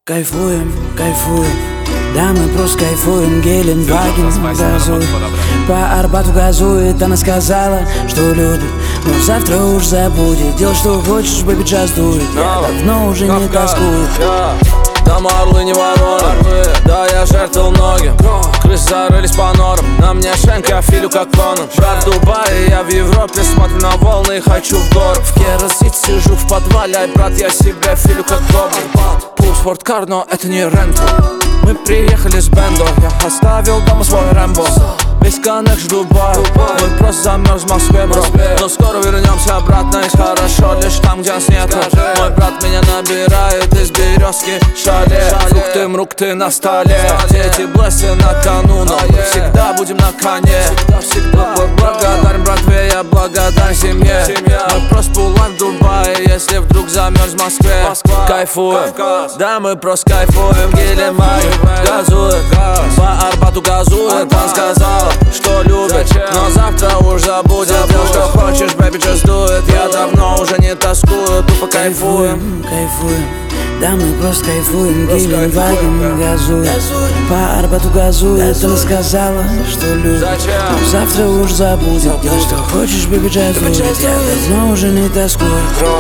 Кайфуем, кайфуем, да мы просто кайфуем. Геленваген газует, по Арбату газует. Она сказала, что любит, но завтра уж забудет. Делай, что хочешь, бэби, час дует. Я давно уже не тоскую. Да мы орлы, не вороны. Да, я жертвовал многим. Крысы зарылись по норам. На мне шенк, я филю как Конан. Брат в Дубае, я в Европе. Смотрю на волны и хочу в город. В Керосите сижу в подвале. Ай, брат, я себя филю как Гоблин. Пул спорткар, но это не рент. Мы приехали с Бендо. Я оставил дома свой Рэмбо. Весь коннект в Дубае. Мы просто замерз в Москве, бро. Но скоро вернемся обратно. И хорошо лишь там, где нас нету. Мой брат меня набирает из березки шале. Фрукты, мрукты на столе. Дети блессы на кону, но мы всегда будем на коне. Благодарен братве, я благодарен семье. Мы просто пулаем в Дубае, если вдруг замерз в Москве. Кайфуем, да мы просто кайфуем. Геленваген газует, по Арбату газует. Он сказал, что любит, но завтра уж забудет. Делай, что хочешь, baby, just do it. Я давно уже не тоскую, тупо кайфуем. Кайфуем, да мы просто кайфуем. Геленваген газует, по Арбату газует. Она сказала, что любит, но завтра уж забудет. Делай, что хочешь, baby, just do it. Я давно уже не тоскую.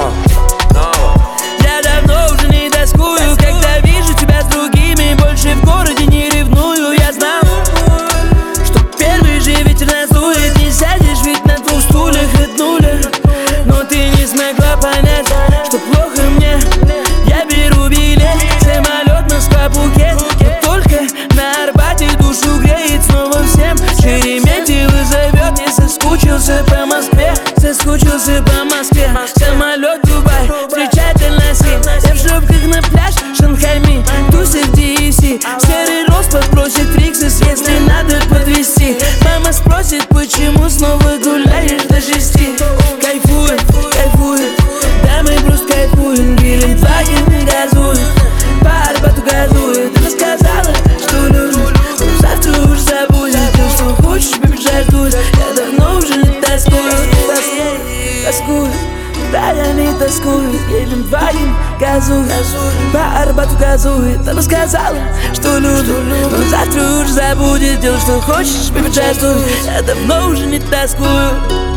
Я давно уже не тоскую, когда вижу тебя с другими. Больше в городе не ревную. Я знал, что первый же ветер надует. Не сядешь ведь на двух стульях от нуля. Но ты не смогла понять, что плохо мне. Я беру билет, самолет Москва-Пхукет. Но только на Арбате душу греет снова всем. Шереметьево зовет, не соскучился по Москве. Соскучился по Москве. Самолет Дубай, встречать Аль-Насир. Я в шлепках на пляж, Шанхайми, тусы в DFC. Серый рост попросит Риксис, если надо подвести. Мама спросит, почему снова гуляешь до 6. Кайфуем, кайфуем, да мы просто кайфуем. Геленваген газует, по Арбату газует. Она сказала, что любит, но завтра уж забудет. Делай, что хочешь, baby, just do it. Я давно уже не тоскую. Тоскую, да я не тоскую. Геленваген газует, по Арбату газует. Она сказала, что любит, но завтра уж забудет. Делай, что хочешь, baby, just do it. Я давно уже не тоскую.